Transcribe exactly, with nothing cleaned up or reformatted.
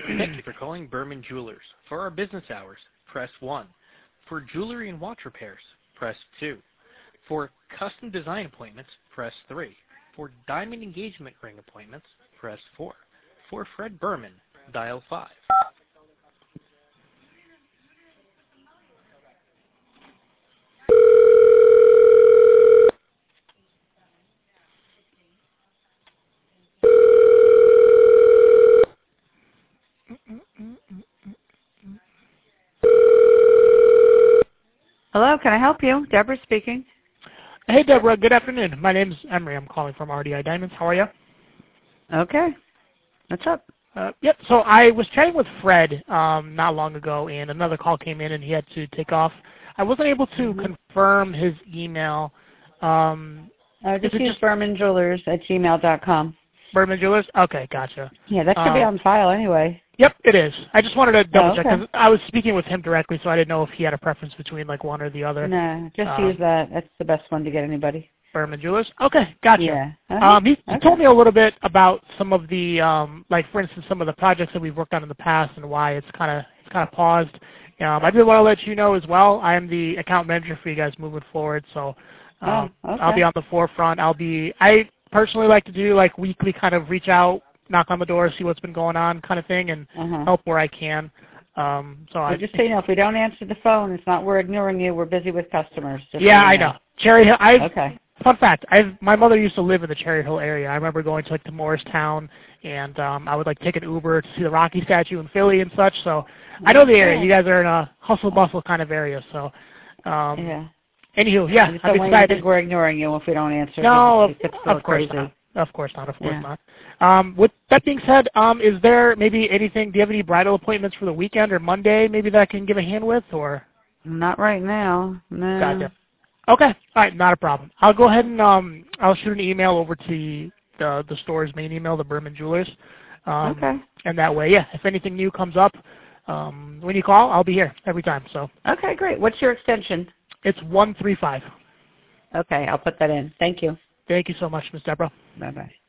Thank you for calling Berman Jewelers. For our business hours, press one. For jewelry and watch repairs, press two. For custom design appointments, press three. For diamond engagement ring appointments, press four. For Fred Berman, dial five. Hello, can I help you? Deborah speaking. Hey, Deborah. Good afternoon. My name's Emery. I'm calling from R D I Diamonds. How are you? Okay. What's up? Uh, yep. So I was chatting with Fred um, not long ago, and another call came in, and he had to take off. I wasn't able to Mm-hmm. confirm his email. Um, Uh, just is it use just Berman Jewelers at gmail dot com. Berman Jewelers? Okay, gotcha. Yeah, that should be Um, on file anyway. Yep, it is. I just wanted to double Oh, check okay. because I was speaking with him directly, so I didn't know if he had a preference between like one or the other. No, just Um, use that. That's the best one to get anybody. Berman Jewelers. Okay, gotcha. Yeah. Uh-huh. Um, he, he Okay. told me a little bit about some of the, um, like for instance, some of the projects that we've worked on in the past and why it's kind of it's kind of paused. Um, I did want to let you know as well. I am the account manager for you guys moving forward, so um, Oh, okay. I'll be on the forefront. I'll be. I personally like to do like weekly kind of reach out, knock on the door, see what's been going on, kind of thing, and Uh-huh. help where I can. Um, so Well, I just so you know, if we don't answer the phone, it's not we're ignoring you. We're busy with customers. Just yeah, so you I know. Cherry Hill. I've Okay. Fun fact, I've, my mother used to live in the Cherry Hill area. I remember going to like to Morristown, and um, I would like take an Uber to see the Rocky statue in Philly and such. So I know the area. You guys are in a hustle bustle kind of area. So, um, Yeah. anywho, yeah, I just I'm don't want you to excited. think we're ignoring you if we don't answer. No, It gets of, so of course crazy. not. Of course not. Of course Yeah. not. Um, with that being said, um, is there maybe anything? Do you have any bridal appointments for the weekend or Monday? Maybe that I can give a hand with, or Not right now. No. gotcha. Okay. All right. Not a problem. I'll go ahead and um, I'll shoot an email over to the the, the store's main email, the Berman Jewelers. Um, Okay. And that way, yeah, if anything new comes up, um, when you call, I'll be here every time. So Okay, great. What's your extension? it's one three five. Okay, I'll put that in. Thank you. Thank you so much, Miz Deborah. Bye-bye.